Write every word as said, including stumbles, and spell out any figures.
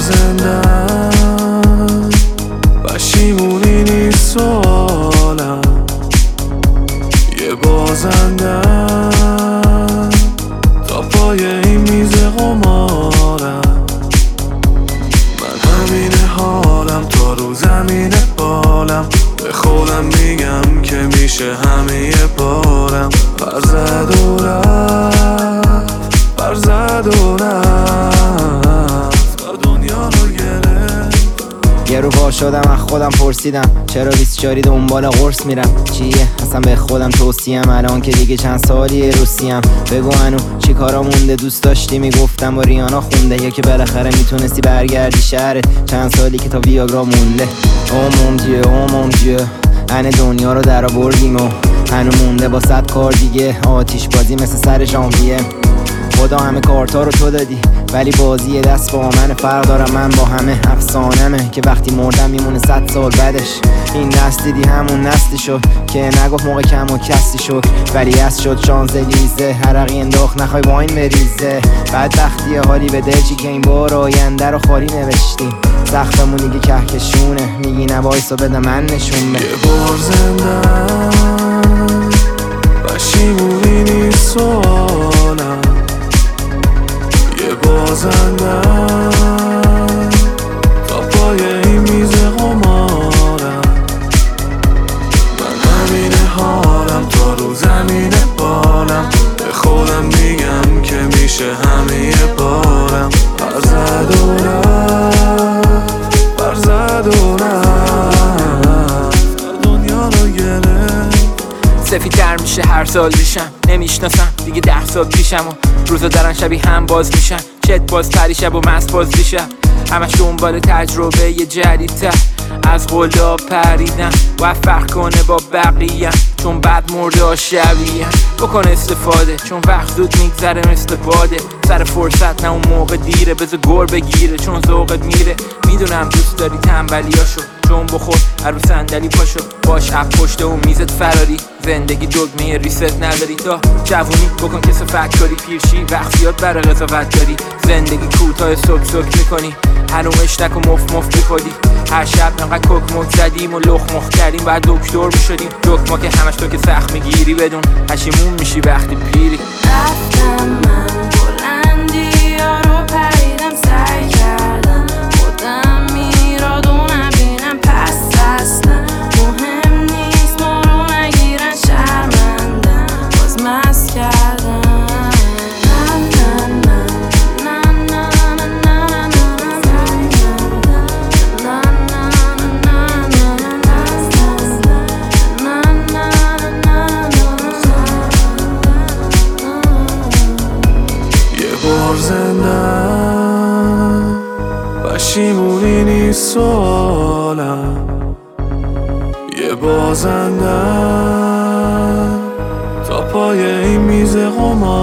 زندم پشیمونی نیست سوالم، یه بازندم تا پای این میز قمارم. من همین حالم تا رو زمین بالم، به خودم میگم که میشه همه یه بارم. پر زد و رفت، پر زد و رفت و دنیا رو گرفت. یه رو پا شدم از خودم پرسیدم چرا بیست و چهار دنبال قرص میرم. چیه اصلا به خودم توصیم الان که دیگه چند سالی روسیم. بگو هنو چی کارا مونده، دوست داشتی میگفتم با ریانا خونده، یا که بالاخره میتونستی برگردی شهرت. چند سالی که تا ویاگرا مونده. اومم جیه اومم جیه انه دنیا رو در آوردیم و هنو مونده با صد کار دیگه. آتیش بازی مثل سر ژانویه، خدا همه کارتا رو تو دادی ولی بازی دست با من فرق دارم. من با همه افسانمه که وقتی مردم میمونه صد سال بعدش. این نسل دیدی همون نسلی شد که نگفت موقع کم و کسی شد ولی از شد شانزلیزه. حرقی انداخت نخوای واین بریزه. بدبختی حالی به دلچی که این بار آینده رو خالی نوشتیم. سختمون دیگه کهکشونه، میگی نبایسا بده من نشون بده. یه بار زندم پشیمونی نیست سوالم، یه بازندم تا پای این میز قمارم. من همین حالم تا رو زمین بالم، به خودم میگم که میشه همه یه بارم. پر زد و رفت، پر زد و رفت دنیا رو گرفت. سفیدتر میشه هر سال میشم، نمیشناسم دیگه ده سال پیشم و روزا دارن شبیه هم باز میشن. چت باز پریشب و مست باز دیشب، همش دنبال تجربه یه جدیدتر. از قلا پریدم و فرق کنه با بقیه، چون بعد مرده شبیه. بکن استفاده چون وقت زود میگذره مثل باده. سر فرصت نه اون موقع دیره، بذار گر بگیره چون ذوقت میره. میدونم دوست داری تنبلیاشو، چون بخور هر رو صندلی پاشو. باش اپ پشته و میزت فراری، زندگی دگمه ریست نداری. تا جوونی بکن که صفت کاری، پیرشی وقت زیاد برای قضاوت داری. زندگی کوتاه سک سک میکنی، هنومش نکو مف مف میخوری. هر شب انقدر کک مک زدیم و لخ مخ کردیم بعد دکتر میشدیم. دکما که همش تو که سخت میگیری، بدون پشیمون میشی وقتی پیری. رفتم من بلندی ها رو پریدم، سعی کردم خودم میراد و نبینم. پس اصلا مهم نیست ما رو نگیرن، شرمندم باز مست کردم. بار زندم پشیمونی نیست سوالم، یه بازندم تا پای این میز قمار.